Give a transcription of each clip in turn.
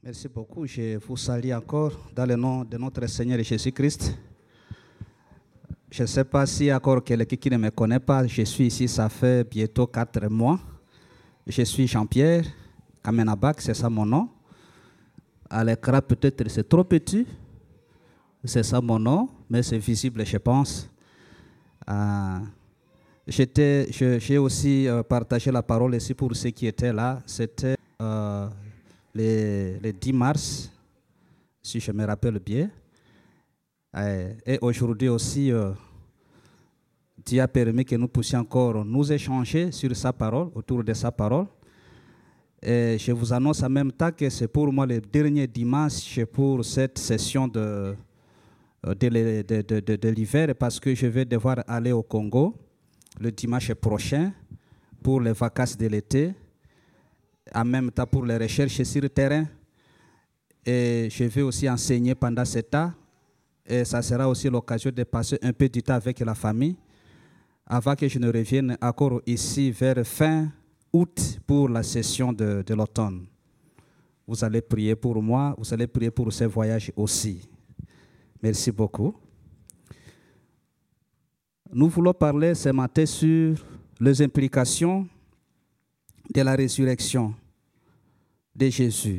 Merci beaucoup. Je vous salue encore dans le nom de notre Seigneur Jésus-Christ. Je ne sais pas s'il y a encore quelqu'un qui ne me connaît pas. Je suis ici, ça fait bientôt 4 mois. Je suis Jean-Pierre Kamenabak, c'est ça mon nom. À l'écran, peut-être c'est trop petit. C'est ça mon nom, mais c'est visible, je pense. J'ai aussi partagé la parole ici pour ceux qui étaient là. C'était le 10 mars, si je me rappelle bien. Et aujourd'hui aussi, Dieu a permis que nous puissions encore nous échanger sur sa parole, autour de sa parole. Et je vous annonce en même temps que c'est pour moi le dernier dimanche pour cette session de l'hiver, parce que je vais devoir aller au Congo le dimanche prochain pour les vacances de l'été, en même temps pour les recherches sur le terrain. Et je vais aussi enseigner pendant ce temps. Et ça sera aussi l'occasion de passer un peu du temps avec la famille avant que je ne revienne encore ici vers fin août pour la session de l'automne. Vous allez prier pour moi, vous allez prier pour ce voyage aussi. Merci beaucoup. Nous voulons parler ce matin sur les implications de la résurrection de Jésus.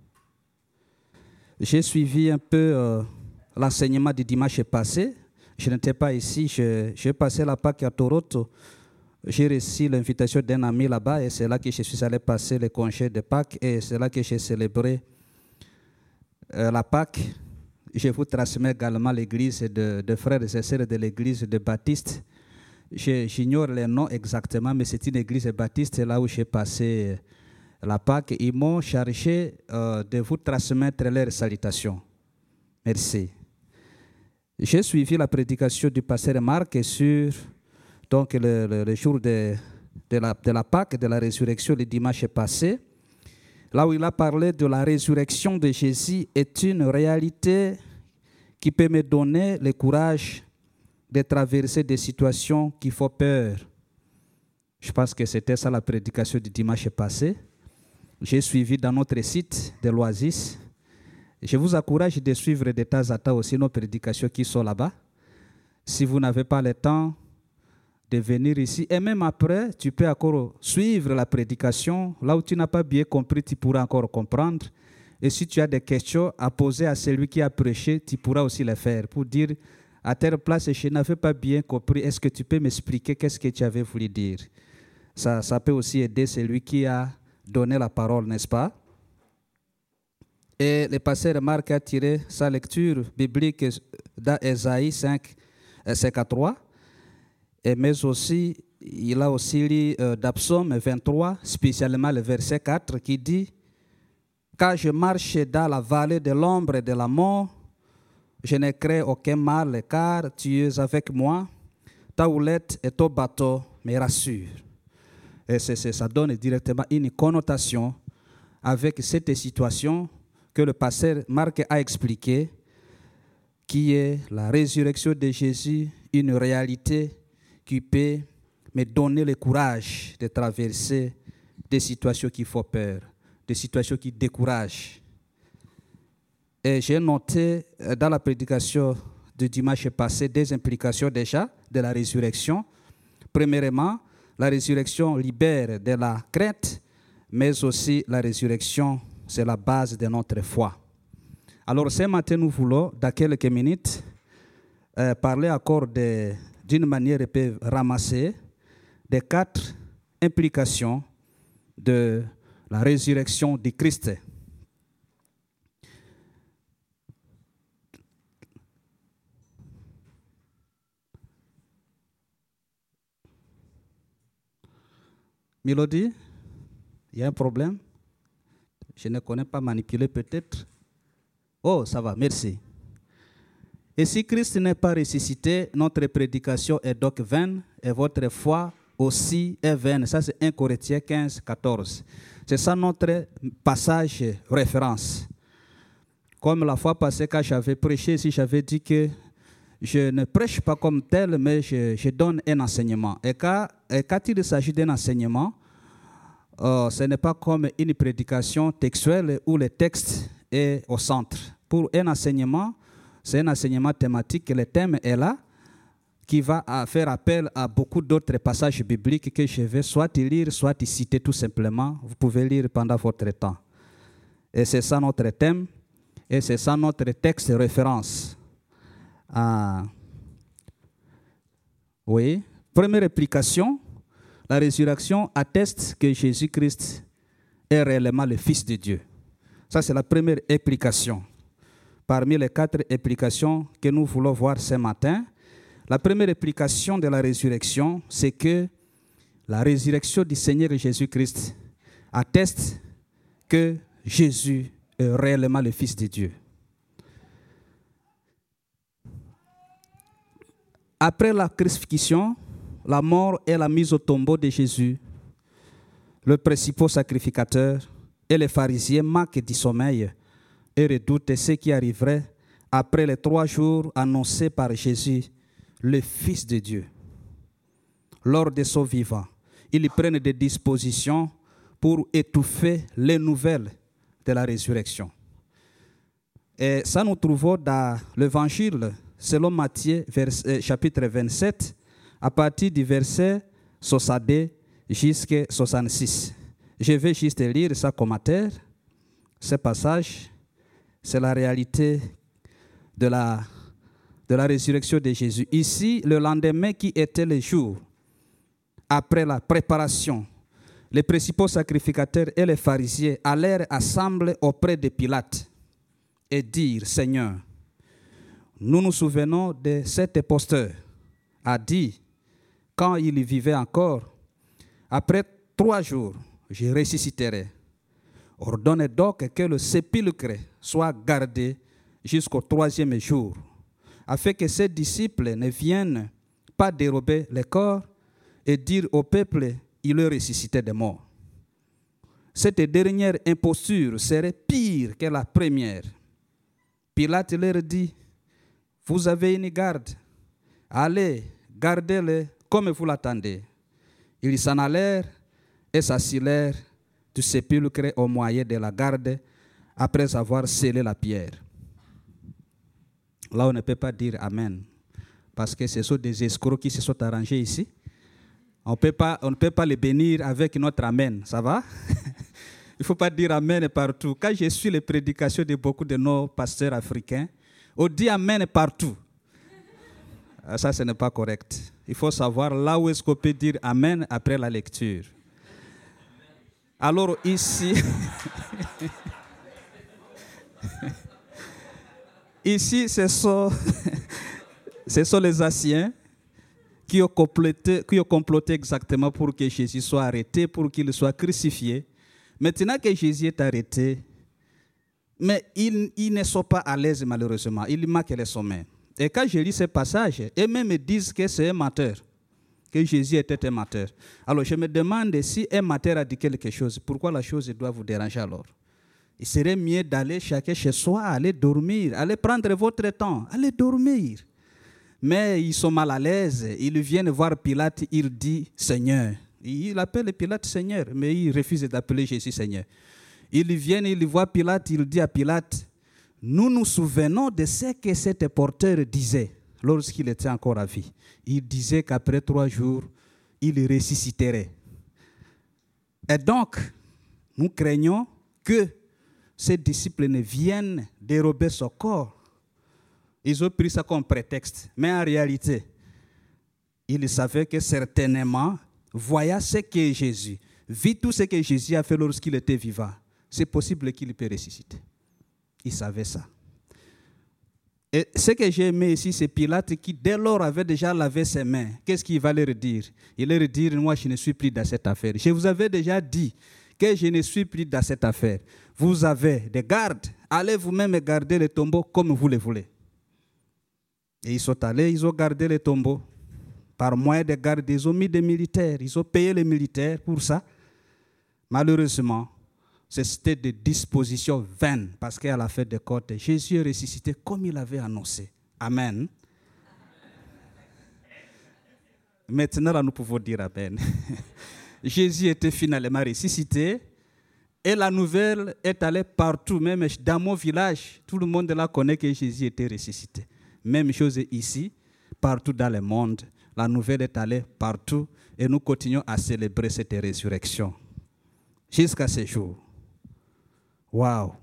J'ai suivi un peu l'enseignement du dimanche passé. Je n'étais pas ici, j'ai passé la Pâque à Toronto. J'ai reçu l'invitation d'un ami là-bas et c'est là que je suis allé passer le congé de Pâques et c'est là que j'ai célébré la Pâque. Je vous transmets également l'église de frères et sœurs de l'église de Baptiste. J'ignore les noms exactement, mais c'est une église baptiste là où j'ai passé la Pâque. Ils m'ont chargé de vous transmettre leurs salutations. Merci. J'ai suivi la prédication du pasteur Marc sur donc, le jour de la Pâque, de la résurrection, le dimanche passé. Là où il a parlé de la résurrection de Jésus est une réalité qui peut me donner le courage de traverser des situations qui font peur. Je pense que c'était ça la prédication du dimanche passé. J'ai suivi dans notre site de l'Oasis. Je vous encourage de suivre de temps en temps aussi nos prédications qui sont là-bas. Si vous n'avez pas le temps de venir ici, et même après, tu peux encore suivre la prédication. Là où tu n'as pas bien compris, tu pourras encore comprendre. Et si tu as des questions à poser à celui qui a prêché, tu pourras aussi les faire pour dire, à telle place, je n'avais pas bien compris, est-ce que tu peux m'expliquer qu'est-ce que tu avais voulu dire? Ça peut aussi aider celui qui a donné la parole, n'est-ce pas? Et le pasteur Marc a tiré sa lecture biblique dans Ésaïe 5, 53. Mais aussi, il a aussi lu dans Psaume 23, spécialement le verset 4, qui dit « Quand je marche dans la vallée de l'ombre et de la mort, je ne crains aucun mal, car tu es avec moi. Ta houlette et ton bateau me rassurent. » Et ça donne directement une connotation avec cette situation que le pasteur Marc a expliqué, qui est la résurrection de Jésus, une réalité qui peut me donner le courage de traverser des situations qui font peur, des situations qui découragent. Et j'ai noté dans la prédication du dimanche passé des implications déjà de la résurrection. Premièrement, la résurrection libère de la crainte, mais aussi la résurrection, c'est la base de notre foi. Alors ce matin, nous voulons, dans quelques minutes, parler encore d'une manière un peu ramassée des 4 implications de la résurrection de Christ. Mélodie, il y a un problème? Je ne connais pas manipuler peut-être. Oh, ça va, merci. Et si Christ n'est pas ressuscité, notre prédication est donc vaine et votre foi aussi est vaine. Ça, c'est 1 Corinthiens 15, 14. C'est ça notre passage référence. Comme la fois passée, quand j'avais prêché, si j'avais dit que je ne prêche pas comme tel, mais je donne un enseignement. Et quand il s'agit d'un enseignement, Ce n'est pas comme une prédication textuelle où le texte est au centre. Pour un enseignement, c'est un enseignement thématique, le thème est là, qui va faire appel à beaucoup d'autres passages bibliques que je vais soit y lire, soit y citer tout simplement. Vous pouvez lire pendant votre temps. Et c'est ça notre thème, et c'est ça notre texte de référence. Oui. Première application, la résurrection atteste que Jésus-Christ est réellement le Fils de Dieu. Ça, c'est la première application. Parmi les 4 applications que nous voulons voir ce matin, la première application de la résurrection, c'est que la résurrection du Seigneur Jésus-Christ atteste que Jésus est réellement le Fils de Dieu. Après la crucifixion, la mort et la mise au tombeau de Jésus, le principal sacrificateur et les pharisiens manquent du sommeil et redoutent ce qui arriverait après les 3 jours annoncés par Jésus, le Fils de Dieu. Lors de son vivant, ils prennent des dispositions pour étouffer les nouvelles de la résurrection. Et ça nous trouvons dans l'évangile selon Matthieu, chapitre 27, à partir du verset 62 jusqu'à 66. Je vais juste lire ça commentaire. Ce passage, c'est la réalité de la résurrection de Jésus. Ici, le lendemain qui était le jour, après la préparation, les principaux sacrificateurs et les pharisiens allèrent assembler auprès de Pilate et dire, Seigneur, nous nous souvenons de cet imposteur, a dit, quand il vivait encore, après 3 jours, je ressusciterai. Ordonne donc que le sépulcre soit gardé jusqu'au 3e jour, afin que ses disciples ne viennent pas dérober le corps et dire au peuple, il est ressuscité des morts. Cette dernière imposture serait pire que la première. Pilate leur dit, vous avez une garde, allez, gardez-le comme vous l'attendez. Ils s'en allèrent et s'assilèrent du sépulcre au moyen de la garde après avoir scellé la pierre. Là, on ne peut pas dire Amen, parce que ce sont des escrocs qui se sont arrangés ici. On ne peut pas les bénir avec notre Amen, ça va? Il ne faut pas dire Amen partout. Quand je suis les prédications de beaucoup de nos pasteurs africains, on dit Amen partout. Ça, ce n'est pas correct. Il faut savoir là où est-ce qu'on peut dire Amen après la lecture. Alors ici, ici, ce sont les Anciens qui ont comploté exactement pour que Jésus soit arrêté, pour qu'il soit crucifié. Maintenant que Jésus est arrêté, mais ils ne sont pas à l'aise malheureusement, ils manquent les sommets. Et quand je lis ce passage, eux-mêmes me disent que c'est un menteur, que Jésus était un menteur. Alors je me demande si un menteur a dit quelque chose, pourquoi la chose doit vous déranger alors? Il serait mieux d'aller chacun chez soi, aller dormir, aller prendre votre temps, aller dormir. Mais ils sont mal à l'aise, ils viennent voir Pilate, il dit Seigneur. Il appelle Pilate Seigneur, mais il refuse d'appeler Jésus Seigneur. Ils viennent, ils voient Pilate, il dit à Pilate, nous nous souvenons de ce que cet porteur disait lorsqu'il était encore à vie. Il disait qu'après 3 jours, il ressusciterait. Et donc, nous craignons que ses disciples ne viennent dérober son corps. Ils ont pris ça comme prétexte. Mais en réalité, ils savaient que certainement, voyant ce que Jésus, vit tout ce que Jésus a fait lorsqu'il était vivant, c'est possible qu'il peut ressusciter. Ils savaient ça. Et ce que j'ai aimé ici, c'est Pilate qui, dès lors, avait déjà lavé ses mains. Qu'est-ce qu'il va leur dire? Il leur dit, moi, je ne suis plus dans cette affaire. Je vous avais déjà dit que je ne suis plus dans cette affaire. Vous avez des gardes. Allez vous-même garder les tombeaux comme vous le voulez. Et ils sont allés, ils ont gardé les tombeaux. Par moyen de garde, ils ont mis des militaires. Ils ont payé les militaires pour ça. Malheureusement, c'était des dispositions vaines parce qu'à la fin des comptes, Jésus est ressuscité comme il avait annoncé. Amen. Maintenant, là, nous pouvons dire Amen. Jésus était finalement ressuscité. Et la nouvelle est allée partout, même dans mon village. Tout le monde là connaît que Jésus était ressuscité. Même chose ici, partout dans le monde. La nouvelle est allée partout et nous continuons à célébrer cette résurrection jusqu'à ce jour. Waouh!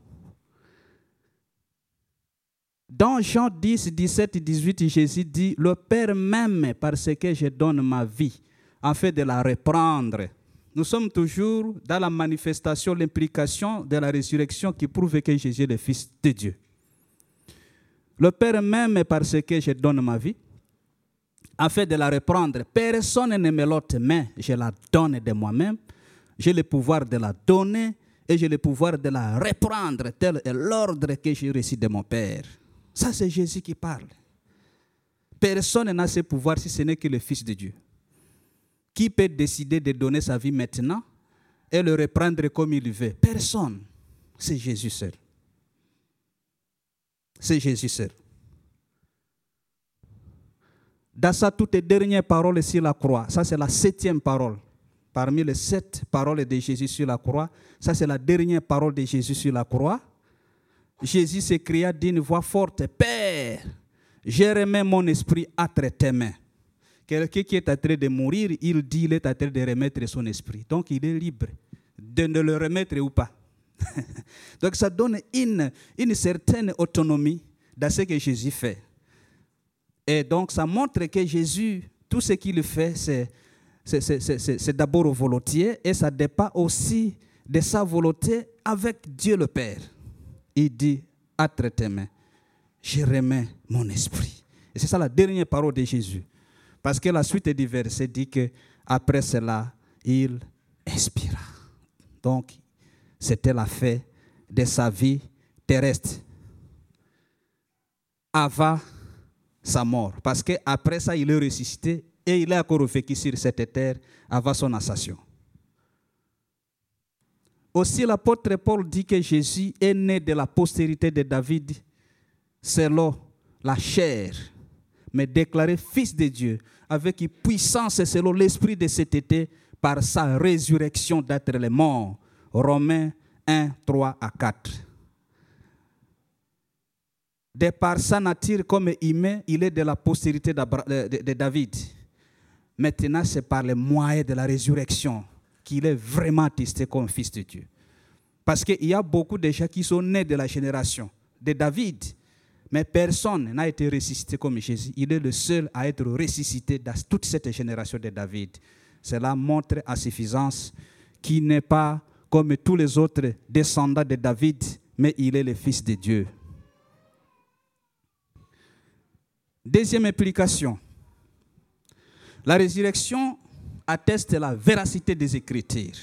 Dans Jean 10, 17 et 18, Jésus dit, « Le Père m'aime parce que je donne ma vie, afin de la reprendre. » Nous sommes toujours dans la manifestation, l'implication de la résurrection qui prouve que Jésus est le Fils de Dieu. Le Père m'aime parce que je donne ma vie, afin de la reprendre. Personne ne me l'ôte, mais je la donne de moi-même. J'ai le pouvoir de la donner et j'ai le pouvoir de la reprendre. Tel est l'ordre que j'ai reçu de mon Père. Ça, c'est Jésus qui parle. Personne n'a ce pouvoir si ce n'est que le Fils de Dieu. Qui peut décider de donner sa vie maintenant et le reprendre comme il veut? Personne. C'est Jésus seul. C'est Jésus seul. Dans sa toute dernière parole sur la croix, ça c'est la 7e parole. Parmi les 7 paroles de Jésus sur la croix, ça c'est la dernière parole de Jésus sur la croix. Jésus s'écria d'une voix forte, « Père, je remets mon esprit entre tes mains. » Quelqu'un qui est en train de mourir, il dit qu'il est en train de remettre son esprit. Donc il est libre de ne le remettre ou pas. Donc ça donne une certaine autonomie dans ce que Jésus fait. Et donc ça montre que Jésus, tout ce qu'il fait, c'est d'abord volontiers et ça dépend aussi de sa volonté avec Dieu le Père. Il dit, entre tes mains, je remets mon esprit. Et c'est ça la dernière parole de Jésus. Parce que la suite du verset dit qu'après cela, il expira. Donc, c'était la fin de sa vie terrestre. Avant sa mort. Parce qu'après ça, il est ressuscité et il est encore vécu sur cette terre avant son ascension. Aussi, l'apôtre Paul dit que Jésus est né de la postérité de David selon la chair, mais déclaré fils de Dieu avec puissance selon l'esprit de cet été par sa résurrection d'entre les morts. Romains 1, 3 à 4. De par sa nature comme humain, il est de la postérité de David. Maintenant, c'est par le moyen de la résurrection qu'il est vraiment attesté comme fils de Dieu. Parce qu'il y a beaucoup de gens qui sont nés de la génération de David, mais personne n'a été ressuscité comme Jésus. Il est le seul à être ressuscité dans toute cette génération de David. Cela montre à suffisance qu'il n'est pas comme tous les autres descendants de David, mais il est le fils de Dieu. Deuxième implication. La résurrection atteste la véracité des Écritures.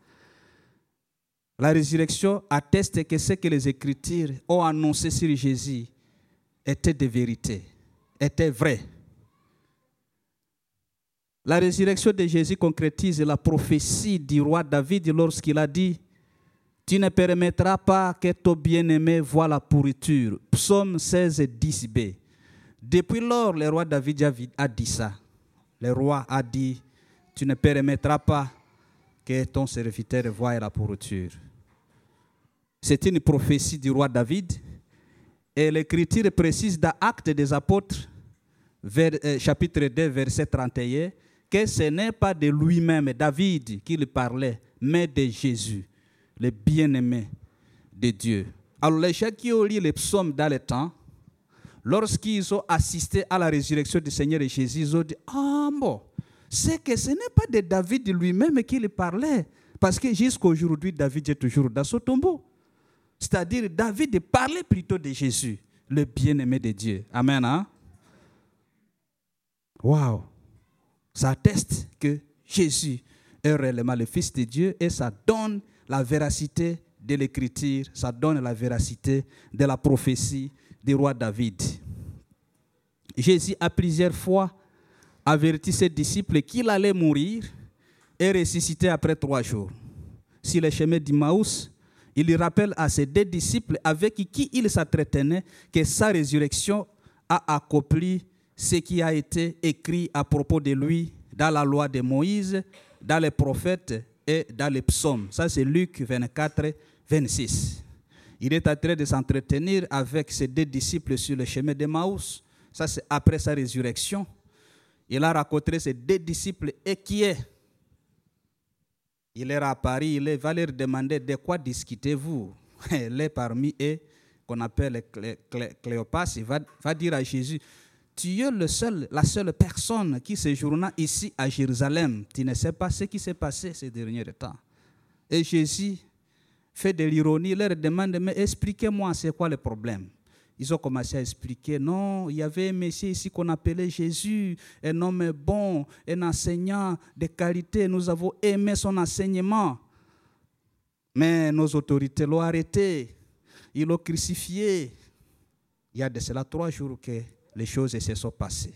La résurrection atteste que ce que les Écritures ont annoncé sur Jésus était de vérité, était vrai. La résurrection de Jésus concrétise la prophétie du roi David lorsqu'il a dit « Tu ne permettras pas que ton bien-aimé voie la pourriture ». Psaume 16, 10b. Depuis lors, le roi David a dit ça. Le roi a dit « Tu ne permettras pas que ton serviteur voie la pourriture ». C'est une prophétie du roi David. Et l'Écriture précise dans Actes des Apôtres, chapitre 2, verset 31, que ce n'est pas de lui-même, David, qu'il parlait, mais de Jésus, le bien-aimé de Dieu. Alors les gens qui ont lu les psaumes dans le temps, lorsqu'ils ont assisté à la résurrection du Seigneur et Jésus, ils ont dit « Ah bon, c'est que ce n'est pas de David lui-même qu'il parlait, parce que jusqu'à aujourd'hui, David est toujours dans son tombeau. » C'est-à-dire, David parlait plutôt de Jésus, le bien-aimé de Dieu. Amen. Hein? Waouh! Ça atteste que Jésus est réellement le Fils de Dieu et ça donne la véracité de l'Écriture, ça donne la véracité de la prophétie du roi David. Jésus a plusieurs fois averti ses disciples qu'il allait mourir et ressusciter après 3 jours. Sur le chemin d'Emmaüs, il rappelle à ses 2 disciples avec qui il s'entretenait que sa résurrection a accompli ce qui a été écrit à propos de lui dans la loi de Moïse, dans les prophètes et dans les psaumes. Ça, c'est Luc 24, 26. Il est en train de s'entretenir avec ses 2 disciples sur le chemin d'Emmaüs. Ça, c'est après sa résurrection. Il a rencontré ses 2 disciples et qui est. Il est à Paris, il va leur demander de quoi discutez-vous. Elle est parmi eux, qu'on appelle Cléopas. Il va dire à Jésus, tu es la seule personne qui séjourna ici à Jérusalem. Tu ne sais pas ce qui s'est passé ces derniers temps. Et Jésus fait de l'ironie, leur demande, mais expliquez-moi c'est quoi le problème. Ils ont commencé à expliquer, non, il y avait un monsieur ici qu'on appelait Jésus, un homme bon, un enseignant de qualité, nous avons aimé son enseignement. Mais nos autorités l'ont arrêté, ils l'ont crucifié. Il y a de cela 3 jours que les choses se sont passées.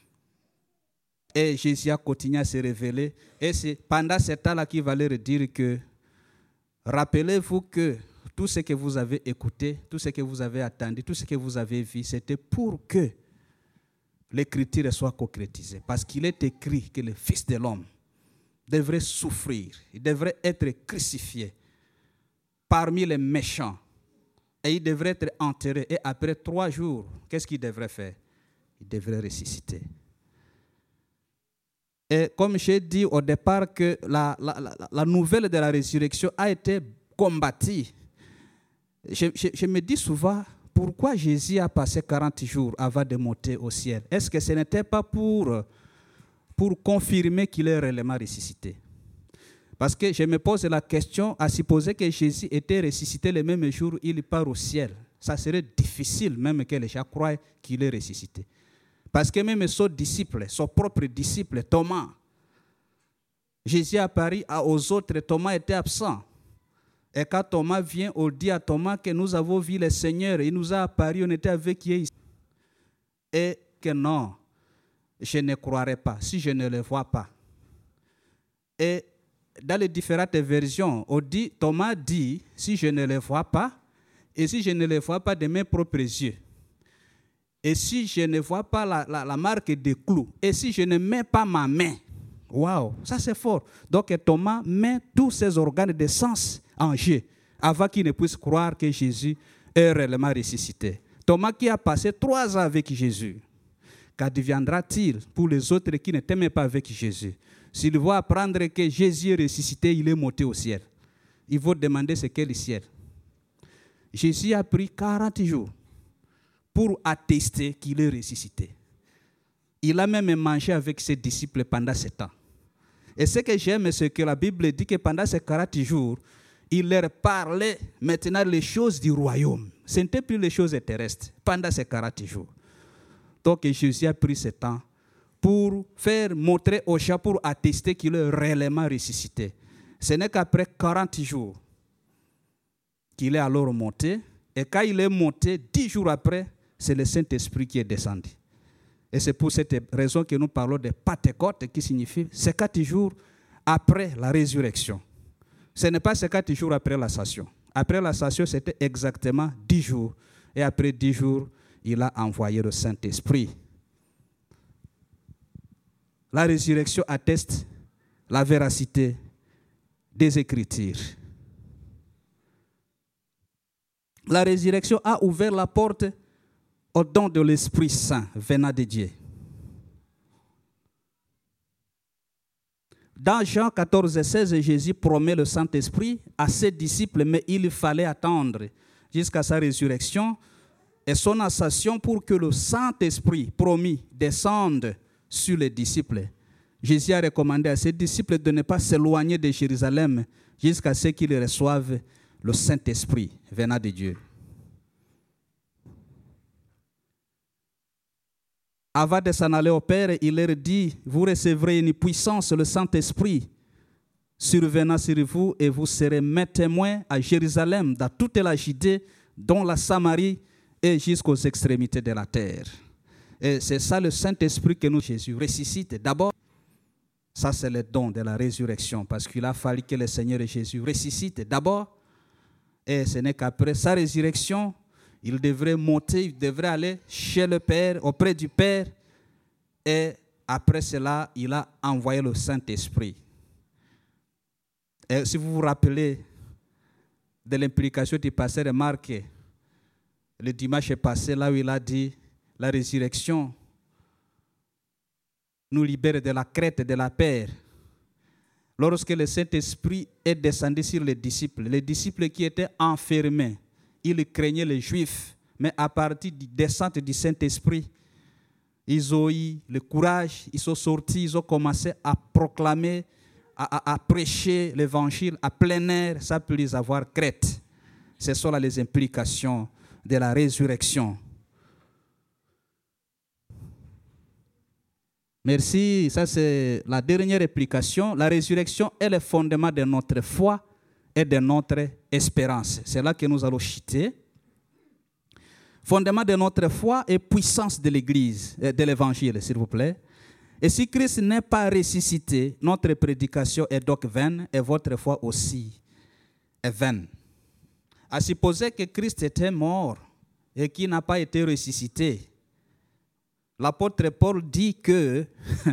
Et Jésus a continué à se révéler. Et c'est pendant ce temps-là qu'il va leur dire que, rappelez-vous que tout ce que vous avez écouté, tout ce que vous avez attendu, tout ce que vous avez vu, c'était pour que l'écriture soit concrétisée. Parce qu'il est écrit que le Fils de l'homme devrait souffrir, il devrait être crucifié parmi les méchants. Et il devrait être enterré. Et après 3 jours, qu'est-ce qu'il devrait faire? Il devrait ressusciter. Et comme j'ai dit au départ que la nouvelle de la résurrection a été combattue, je me dis souvent, pourquoi Jésus a passé 40 jours avant de monter au ciel? Est-ce que ce n'était pas pour confirmer qu'il est réellement ressuscité? Parce que je me pose la question, à supposer que Jésus était ressuscité le même jour où il part au ciel. Ça serait difficile même que les gens croient qu'il est ressuscité. Parce que même son disciple, son propre disciple, Thomas, Jésus a apparu aux autres, Thomas était absent. Et quand Thomas vient, on dit à Thomas que nous avons vu le Seigneur, il nous a apparu, on était avec lui. Et que non, je ne croirai pas si je ne le vois pas. Et dans les différentes versions, Thomas dit, si je ne le vois pas, et si je ne le vois pas de mes propres yeux, et si je ne vois pas la marque des clous, et si je ne mets pas ma main, waouh, ça c'est fort. Donc Thomas met tous ses organes de sens en jeu, avant qu'il ne puisse croire que Jésus est réellement ressuscité. Thomas qui a passé 3 ans avec Jésus, qu'adviendra-t-il pour les autres qui ne t'aiment pas avec Jésus? S'ils vont apprendre que Jésus est ressuscité, il est monté au ciel, ils vont demander ce qu'est le ciel. Jésus a pris 40 jours pour attester qu'il est ressuscité. Il a même mangé avec ses disciples pendant ce temps. Et ce que j'aime, c'est que la Bible dit que pendant ces 40 jours, il leur parlait maintenant les choses du royaume. Ce n'était plus les choses terrestres pendant ces 40 jours. Donc Jésus a pris ce temps pour faire montrer aux gens, pour attester qu'il est réellement ressuscité. Ce n'est qu'après 40 jours qu'il est alors monté. Et quand il est monté, 10 jours après, c'est le Saint-Esprit qui est descendu. Et c'est pour cette raison que nous parlons de Pentecôte, qui signifie 50 jours après la résurrection. Ce n'est pas 50 jours après l'ascension. Après l'ascension, c'était exactement 10 jours. Et après 10 jours, il a envoyé le Saint-Esprit. La résurrection atteste la véracité des Écritures. La résurrection a ouvert la porte au don de l'Esprit Saint venant de Dieu. Dans Jean 14, 16, Jésus promet le Saint-Esprit à ses disciples, mais il fallait attendre jusqu'à sa résurrection et son ascension pour que le Saint-Esprit promis descende sur les disciples. Jésus a recommandé à ses disciples de ne pas s'éloigner de Jérusalem jusqu'à ce qu'ils reçoivent le Saint-Esprit venant de Dieu. Avant de s'en aller au Père, il leur dit, vous recevrez une puissance, le Saint-Esprit, survenant sur vous, et vous serez mes témoins à Jérusalem, dans toute la Judée, dont la Samarie, et jusqu'aux extrémités de la terre. Et c'est ça le Saint-Esprit que nous, Jésus, ressuscite. D'abord, ça c'est le don de la résurrection, parce qu'il a fallu que le Seigneur Jésus ressuscite d'abord, et ce n'est qu'après sa résurrection, il devrait monter, il devrait aller chez le Père, auprès du Père. Et après cela, il a envoyé le Saint-Esprit. Et si vous vous rappelez de l'implication du pasteur Marc, le dimanche passé, là où il a dit la résurrection nous libère de la crainte et de la peur. Lorsque le Saint-Esprit est descendu sur les disciples qui étaient enfermés, ils craignaient les Juifs, mais à partir de la descente du Saint-Esprit, ils ont eu le courage, ils sont sortis, ils ont commencé à proclamer, à prêcher l'évangile à plein air, sans plus avoir crainte. Ce sont là les implications de la résurrection. Merci, ça c'est la dernière implication. La résurrection est le fondement de notre foi et de notre espérance. C'est là que nous allons chuter. Fondement de notre foi et puissance de l'Église, de l'Évangile, s'il vous plaît. Et si Christ n'est pas ressuscité, notre prédication est donc vaine et votre foi aussi est vaine. À supposer que Christ était mort et qu'il n'a pas été ressuscité, l'apôtre Paul dit que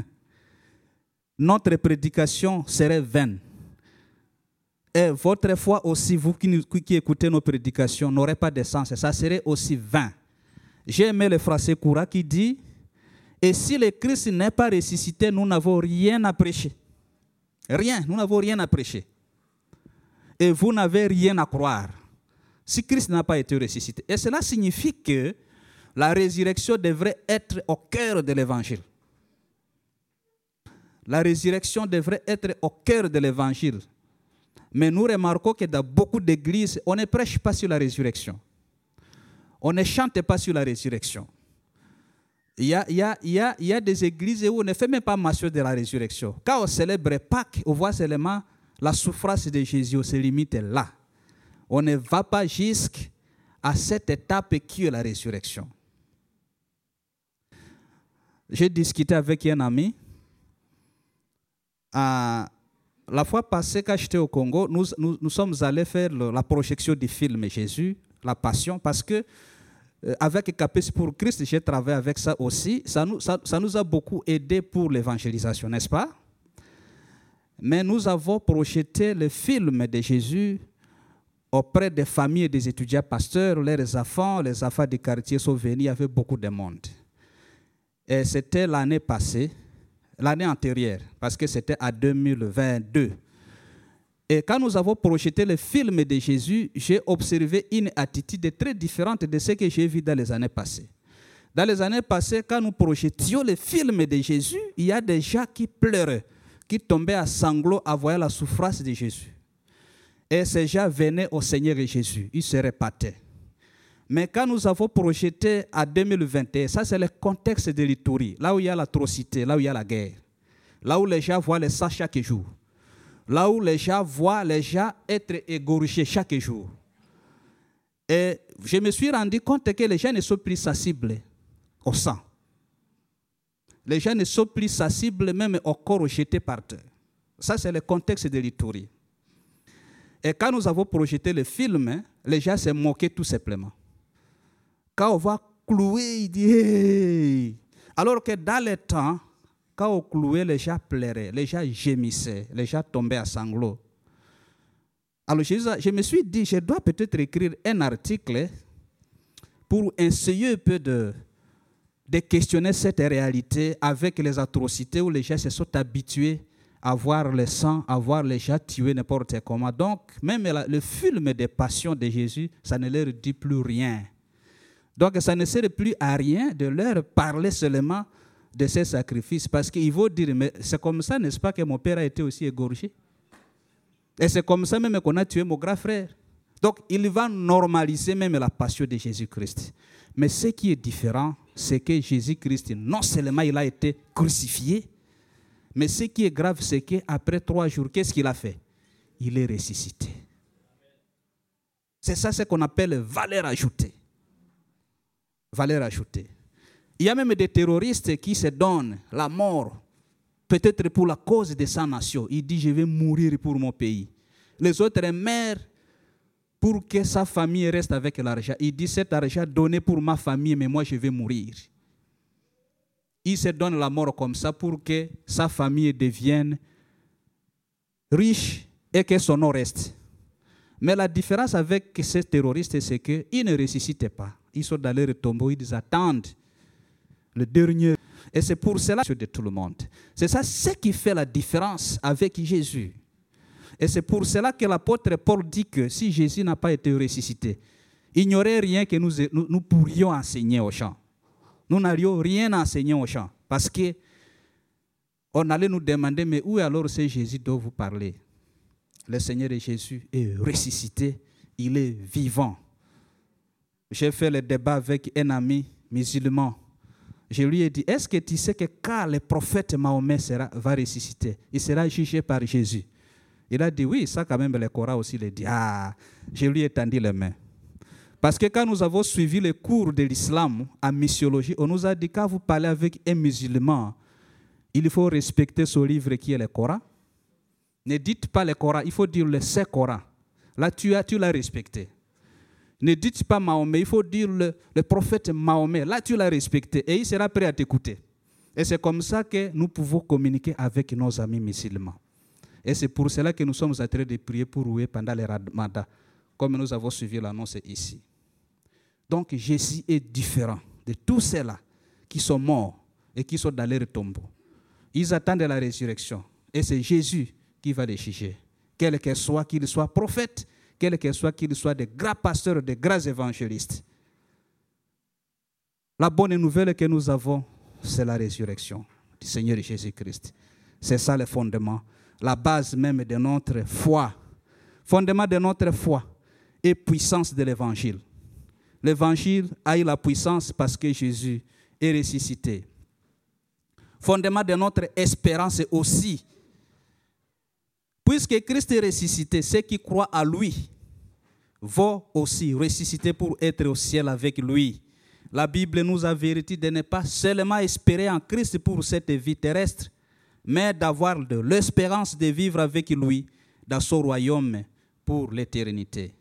notre prédication serait vaine. Et votre foi aussi, vous qui écoutez nos prédications, n'aurez pas de sens. Ça serait aussi vain. J'ai aimé le français Koura qui dit « Et si le Christ n'est pas ressuscité, nous n'avons rien à prêcher. » Rien, nous n'avons rien à prêcher. Et vous n'avez rien à croire. Si Christ n'a pas été ressuscité. Et cela signifie que la résurrection devrait être au cœur de l'évangile. La résurrection devrait être au cœur de l'évangile. Mais nous remarquons que dans beaucoup d'églises, on ne prêche pas sur la résurrection. On ne chante pas sur la résurrection. Il y a des églises où on ne fait même pas mention de la résurrection. Quand on célèbre Pâques, on voit seulement la souffrance de Jésus, on se limite là. On ne va pas jusqu'à cette étape qui est la résurrection. J'ai discuté avec un ami. La fois passée, quand j'étais au Congo, nous sommes allés faire la projection du film Jésus, la Passion, parce que avec Capes pour Christ, j'ai travaillé avec ça aussi. Ça nous a beaucoup aidé pour l'évangélisation, n'est-ce pas? Mais nous avons projeté le film de Jésus auprès des familles et des étudiants pasteurs. Les enfants du quartier sont venus, il y avait beaucoup de monde. Et c'était l'année passée, l'année antérieure, parce que c'était en 2022. Et quand nous avons projeté le film de Jésus, j'ai observé une attitude très différente de ce que j'ai vu dans les années passées. Dans les années passées, quand nous projetions le film de Jésus, il y a des gens qui pleuraient, qui tombaient à sanglots à voir la souffrance de Jésus. Et ces gens venaient au Seigneur Jésus, ils se répataient. Mais quand nous avons projeté à 2021, ça c'est le contexte de l'Itourie, là où il y a l'atrocité, là où il y a la guerre, là où les gens voient le sang chaque jour, là où les gens voient les gens être égorgés chaque jour. Et je me suis rendu compte que les gens ne sont plus sensibles au sang. Les gens ne sont plus sensibles même au corps jeté par terre. Ça c'est le contexte de l'Itourie. Et quand nous avons projeté le film, les gens se moquaient tout simplement. Quand on va clouer, il dit hey! Alors que dans le temps, quand on clouait, les gens pleuraient, les gens gémissaient, les gens tombaient à sanglots. Alors je me suis dit, je dois peut-être écrire un article pour essayer un peu de questionner cette réalité avec les atrocités où les gens se sont habitués à voir le sang, à voir les gens tués n'importe comment. Donc, même le film des passions de Jésus, ça ne leur dit plus rien. Donc, ça ne sert plus à rien de leur parler seulement de ces sacrifices parce qu'ils vont dire, mais c'est comme ça, n'est-ce pas, que mon père a été aussi égorgé? Et c'est comme ça même qu'on a tué mon grand frère. Donc, il va normaliser même la passion de Jésus-Christ. Mais ce qui est différent, c'est que Jésus-Christ, non seulement il a été crucifié, mais ce qui est grave, c'est qu'après 3 jours, qu'est-ce qu'il a fait? Il est ressuscité. C'est ça ce qu'on appelle valeur ajoutée. Valeur ajoutée. Il y a même des terroristes qui se donnent la mort, peut-être pour la cause de sa nation. Il dit, je vais mourir pour mon pays. Les autres meurent pour que sa famille reste avec l'argent. Il dit, cet argent donné pour ma famille, mais moi je vais mourir. Il se donne la mort comme ça pour que sa famille devienne riche et que son nom reste. Mais la différence avec ces terroristes, c'est qu'ils ne ressuscitaient pas. Ils sont dans leur tombeau, ils attendent le dernier. Et c'est pour cela que de tout le monde. C'est ça ce qui fait la différence avec Jésus. Et c'est pour cela que l'apôtre Paul dit que si Jésus n'a pas été ressuscité, il n'y aurait rien que nous pourrions enseigner aux gens. Nous n'aurions rien enseigné aux gens. Parce qu'on allait nous demander, mais où alors c'est Jésus dont vous parlez? Le Seigneur Jésus est ressuscité, il est vivant. J'ai fait le débat avec un ami musulman. Je lui ai dit, est-ce que tu sais que quand le prophète Mahomet va ressusciter, il sera jugé par Jésus? Il a dit, oui, ça quand même le Coran aussi le dit. Ah, je lui ai tendu les mains. Parce que quand nous avons suivi les cours de l'islam en missiologie, on nous a dit, quand vous parlez avec un musulman, il faut respecter ce livre qui est le Coran. Ne dites pas le Coran, il faut dire le Saint-Coran. Là, tu l'as respecté. Ne dites pas Mahomet, il faut dire le prophète Mahomet. Là, tu l'as respecté et il sera prêt à t'écouter. Et c'est comme ça que nous pouvons communiquer avec nos amis musulmans. Et c'est pour cela que nous sommes en train de prier pour eux pendant les Ramadan, comme nous avons suivi l'annonce ici. Donc, Jésus est différent de tous ceux-là qui sont morts et qui sont dans leur tombeau. Ils attendent la résurrection. Et c'est Jésus qui va les juger. Quel que soit qu'il soit prophète, quel que soit qu'il soit des grands pasteurs, des grands évangélistes. La bonne nouvelle que nous avons, c'est la résurrection du Seigneur Jésus-Christ. C'est ça le fondement, la base même de notre foi. Fondement de notre foi et puissance de l'évangile. L'évangile a eu la puissance parce que Jésus est ressuscité. Fondement de notre espérance aussi. Puisque Christ est ressuscité, ceux qui croient à lui vont aussi ressusciter pour être au ciel avec lui. La Bible nous avertit de ne pas seulement espérer en Christ pour cette vie terrestre, mais d'avoir de l'espérance de vivre avec lui dans son royaume pour l'éternité.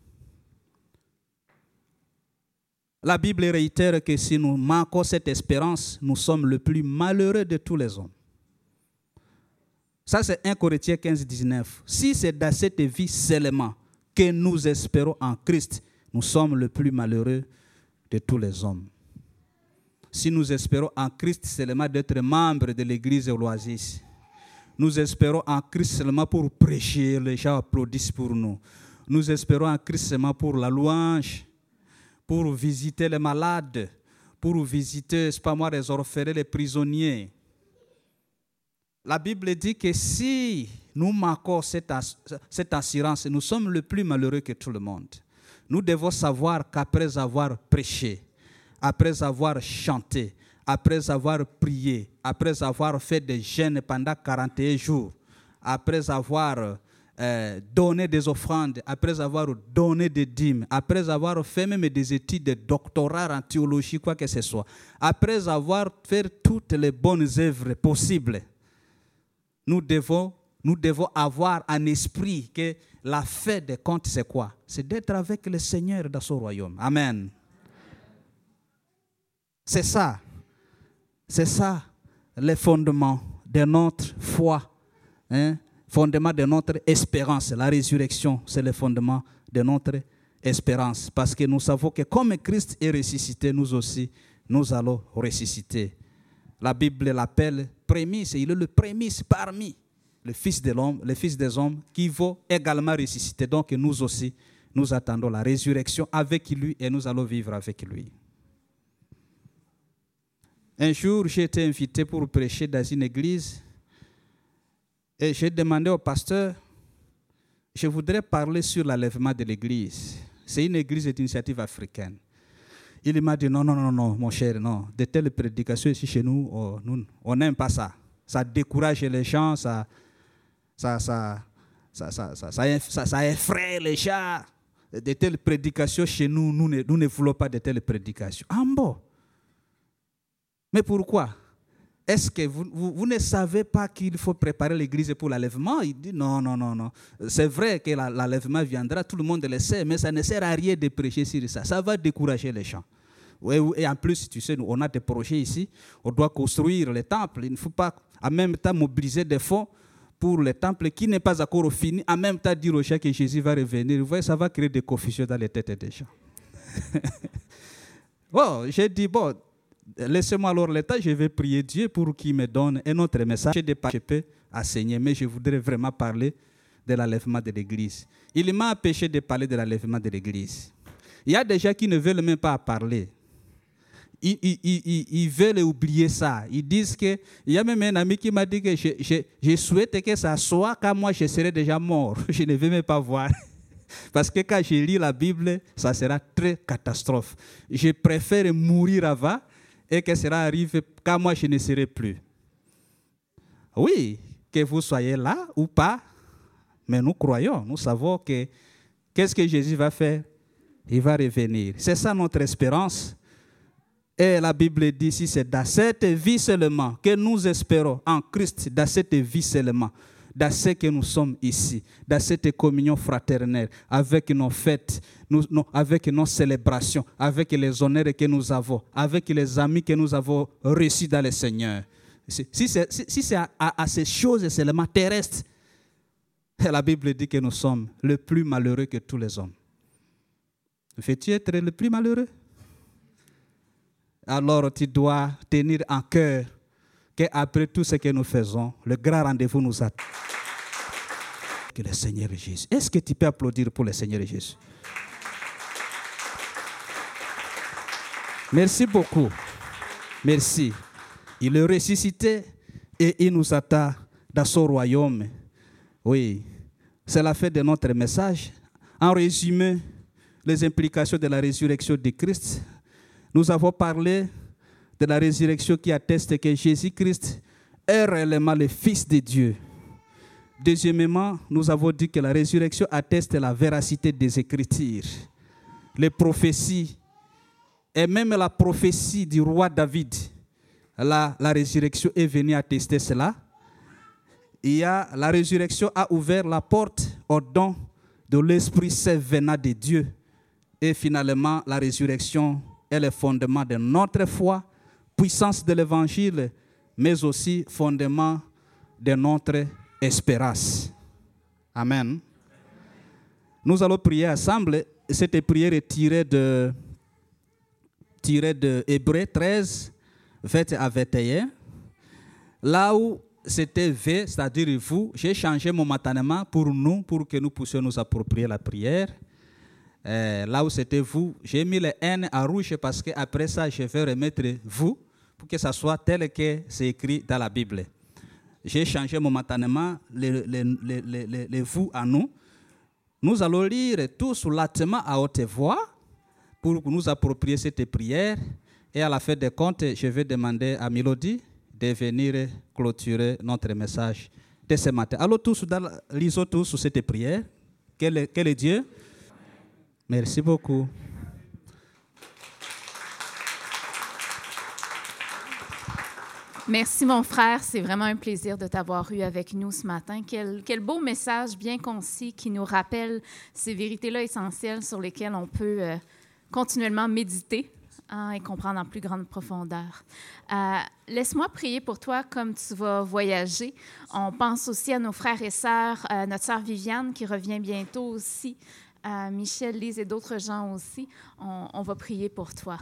La Bible réitère que si nous manquons cette espérance, nous sommes le plus malheureux de tous les hommes. Ça, c'est 1 Corinthiens 15, 19. Si c'est dans cette vie seulement que nous espérons en Christ, nous sommes le plus malheureux de tous les hommes. Si nous espérons en Christ seulement d'être membres de l'église Oasis, nous espérons en Christ seulement pour prêcher, les gens applaudissent pour nous. Nous espérons en Christ seulement pour la louange, pour visiter les malades, pour visiter, c'est pas moi, les orphelins, les prisonniers. La Bible dit que si nous manquons cette assurance, nous sommes le plus malheureux que tout le monde. Nous devons savoir qu'après avoir prêché, après avoir chanté, après avoir prié, après avoir fait des jeûnes pendant 41 jours, après avoir donné des offrandes, après avoir donné des dîmes, après avoir fait même des études de doctorat en théologie, quoi que ce soit, après avoir fait toutes les bonnes œuvres possibles, nous devons avoir un esprit que la fin des comptes, c'est quoi? C'est d'être avec le Seigneur dans son royaume. Amen. C'est ça. C'est ça le fondement de notre foi. Fondement de notre espérance. La résurrection, c'est le fondement de notre espérance. Parce que nous savons que comme Christ est ressuscité, nous aussi, nous allons ressusciter. La Bible l'appelle prémisse. Il est le prémisse parmi le Fils de l'homme, le Fils des hommes, qui va également ressusciter. Donc nous aussi, nous attendons la résurrection avec lui et nous allons vivre avec lui. Un jour, j'ai été invité pour prêcher dans une église et j'ai demandé au pasteur, je voudrais parler sur l'enlèvement de l'église. C'est une église d'initiative africaine. Il m'a dit non, mon cher, non. De telles prédications ici chez nous, on n'aime pas ça. Ça décourage les gens, ça effraie les gens. De telles prédications chez nous, nous ne voulons pas de telles prédications. Ah bon? Mais pourquoi? Est-ce que vous ne savez pas qu'il faut préparer l'église pour l'enlèvement? Il dit non. C'est vrai que l'enlèvement viendra, tout le monde le sait, mais ça ne sert à rien de prêcher sur ça. Ça va décourager les gens. Et en plus, tu sais, on a des projets ici, on doit construire les temples. Il ne faut pas en même temps mobiliser des fonds pour le temple qui n'est pas encore fini, en même temps dire aux gens que Jésus va revenir. Vous voyez, ça va créer des confusions dans les têtes des gens. Bon, j'ai dit, bon, laissez-moi alors le temps, je vais prier Dieu pour qu'il me donne un autre message. Je peux enseigner, mais je voudrais vraiment parler de l'enlèvement de l'Église. Il m'a empêché de parler de l'enlèvement de l'Église. Il y a des gens qui ne veulent même pas parler. Ils veulent oublier ça. Ils disent que... Il y a même un ami qui m'a dit que je souhaite que ça soit quand moi je serai déjà mort. Je ne vais même pas voir. Parce que quand je lis la Bible, ça sera très catastrophe. Je préfère mourir avant et que cela arrive quand moi je ne serai plus. Oui, que vous soyez là ou pas, mais nous croyons, nous savons que qu'est-ce que Jésus va faire? Il va revenir. C'est ça notre espérance. Et la Bible dit ici, c'est dans cette vie seulement que nous espérons en Christ, dans cette vie seulement, dans ce que nous sommes ici, dans cette communion fraternelle, avec nos fêtes, avec nos célébrations, avec les honneurs que nous avons, avec les amis que nous avons reçus dans le Seigneur. Si c'est à ces choses seulement terrestres, la Bible dit que nous sommes le plus malheureux que tous les hommes. Veux-tu être le plus malheureux? Alors tu dois tenir en cœur qu'après tout ce que nous faisons, le grand rendez-vous nous attend. Que le Seigneur Jésus. Est-ce que tu peux applaudir pour le Seigneur Jésus? Merci beaucoup. Merci. Il est ressuscité et il nous attend dans son royaume. Oui, c'est la fin de notre message. En résumé, les implications de la résurrection de Christ. Nous avons parlé de la résurrection qui atteste que Jésus-Christ est réellement le Fils de Dieu. Deuxièmement, nous avons dit que la résurrection atteste la véracité des Écritures, les prophéties, et même la prophétie du roi David. La résurrection est venue attester cela. La résurrection a ouvert la porte au don de l'Esprit Saint venant de Dieu. Et finalement, la résurrection est le fondement de notre foi, puissance de l'Évangile, mais aussi fondement de notre espérance. Amen. Nous allons prier ensemble. Cette prière est tirée de Hébreux 13, 20 à 21. Là où c'était V, c'est-à-dire vous, j'ai changé momentanément pour nous, pour que nous puissions nous approprier la prière. Là où c'était vous, j'ai mis le N en rouge parce qu'après ça, je vais remettre vous pour que ça soit tel que c'est écrit dans la Bible. J'ai changé momentanément les vous à nous. Nous allons lire tous lentement à haute voix pour nous approprier cette prière. Et à la fin des comptes, je vais demander à Mélodie de venir clôturer notre message de ce matin. Alors lisons tous sur cette prière. Quel est Dieu? Merci beaucoup. Merci mon frère, c'est vraiment un plaisir de t'avoir eu avec nous ce matin. Quel beau message bien concis qui nous rappelle ces vérités-là essentielles sur lesquelles on peut continuellement méditer et comprendre en plus grande profondeur. Laisse-moi prier pour toi comme tu vas voyager. On pense aussi à nos frères et sœurs, notre sœur Viviane qui revient bientôt aussi, Michel, Lise et d'autres gens aussi. On va prier pour toi.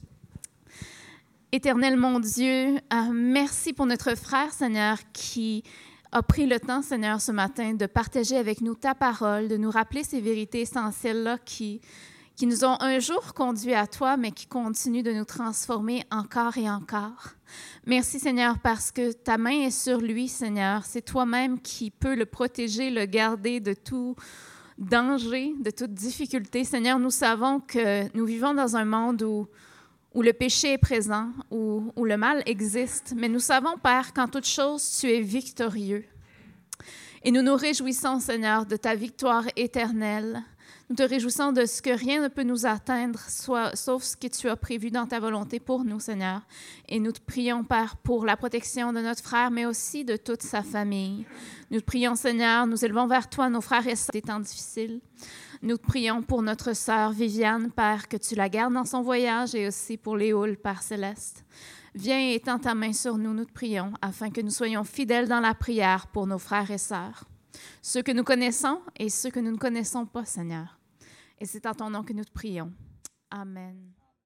Éternel mon Dieu, merci pour notre frère, Seigneur, qui a pris le temps, Seigneur, ce matin, de partager avec nous ta parole, de nous rappeler ces vérités essentielles-là qui nous ont un jour conduits à toi, mais qui continuent de nous transformer encore et encore. Merci, Seigneur, parce que ta main est sur lui, Seigneur. C'est toi-même qui peux le protéger, le garder de tout danger, de toute difficulté. Seigneur, nous savons que nous vivons dans un monde où le péché est présent, où le mal existe. Mais nous savons, Père, qu'en toute chose, tu es victorieux. Et nous nous réjouissons, Seigneur, de ta victoire éternelle. Nous te réjouissons de ce que rien ne peut nous atteindre, sauf ce que tu as prévu dans ta volonté pour nous, Seigneur. Et nous te prions, Père, pour la protection de notre frère, mais aussi de toute sa famille. Nous te prions, Seigneur, nous élevons vers toi nos frères et sœurs des temps difficiles. Nous te prions pour notre sœur Viviane, Père, que tu la gardes dans son voyage, et aussi pour Léoul, Père céleste. Viens et étends ta main sur nous, nous te prions, afin que nous soyons fidèles dans la prière pour nos frères et sœurs, ceux que nous connaissons et ceux que nous ne connaissons pas, Seigneur. Et c'est en ton nom que nous te prions. Amen.